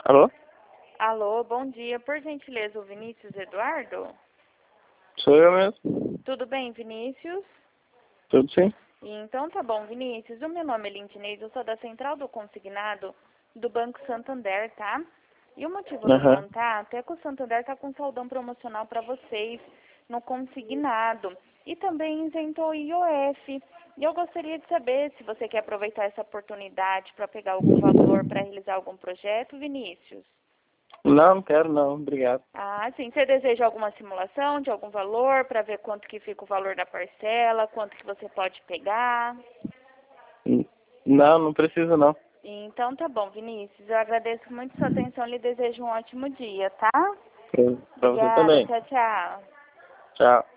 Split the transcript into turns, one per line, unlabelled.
Alô?
Alô, bom dia. Por gentileza, o Vinícius Eduardo?
Sou eu mesmo.
Tudo bem, Vinícius?
Tudo sim?
Então tá bom, Vinícius. O meu nome é Lindinês, eu sou da Central do Consignado do Banco Santander, tá? E o motivo do
Aham.
contato é que o Santander tá com saldão promocional para vocês no consignado e também isentou o IOF. E eu gostaria de saber se você quer aproveitar essa oportunidade para pegar algum valor para realizar algum projeto, Vinícius.
Não quero não, obrigado.
Ah, sim. Você deseja alguma simulação de algum valor para ver quanto que fica o valor da parcela, quanto que você pode pegar?
Não, não precisa não.
Então tá bom, Vinícius. Eu agradeço muito sua atenção e lhe desejo um ótimo dia, tá?
Pra você
Obrigada.
também.
Tchau, tchau.
Tchau.